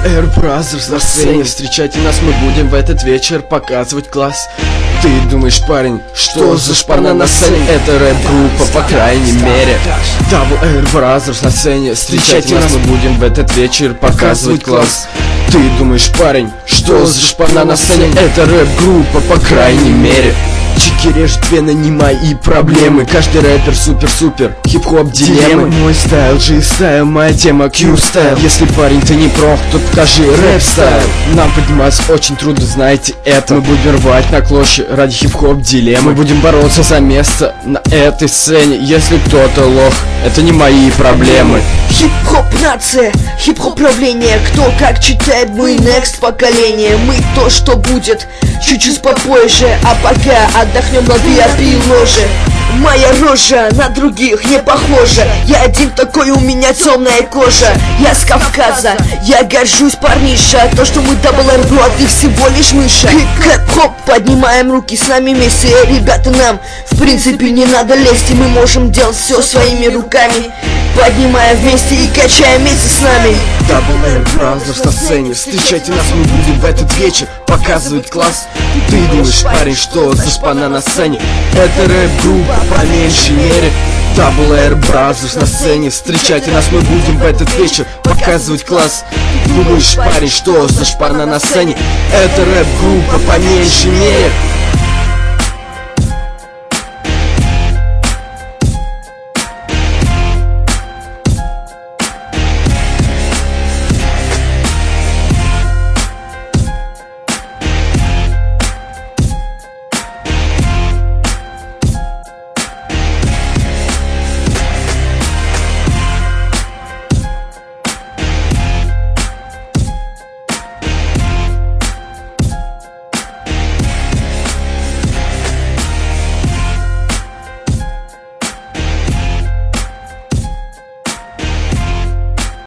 Air Brothers на сцене. Встречайте нас, мы будем в этот вечер показывать класс. Ты думаешь, парень, что за шпана на сцене? Это рэп-группа, по крайней мере. Double Air Brothers на сцене. Встречайте нас, мы будем в этот вечер показывать класс. Ты думаешь, парень, что за шпана на сцене? Это рэп-группа, по крайней мере. Чики режут вены, не мои проблемы. Каждый рэпер супер-супер, хип-хоп дилеммы. Мой стайл, G-стайл, моя тема Q-стайл. Если парень ты не прох, то покажи рэп-стайл. Нам подниматься очень трудно, знаете это. Мы будем рвать на клочья ради хип-хоп дилеммы. Мы будем бороться за место на этой сцене. Если кто-то лох, это не мои проблемы. Хип-хоп нация, хип-хоп правление. Кто как читает, мы next поколение. Мы то, что будет чуть-чуть попозже. А пока отдохнем на VIP ложе. Моя рожа на других не похожа. Я один такой, у меня темная кожа. Я с Кавказа, я горжусь, парниша. То, что мы Double Air Bro, а ты всего лишь мыша. Хип-хоп, поднимаем руки с нами вместе. Ребята, нам в принципе не надо лезть. И мы можем делать все своими руками. Поднимаем вместе и качаем вместе с нами. Double Air Brothers на сцене. Встречайте нас, мы будем в этот вечер показывать класс. Ты думаешь, парень, что за шпана на сцене? Это рэп-группа, по меньшей мере. Double Air Brothers на сцене. Встречайте нас, мы будем в этот вечер показывать класс. Думаешь, парень, что за шпана на сцене? Это рэп-группа, по меньшей мере.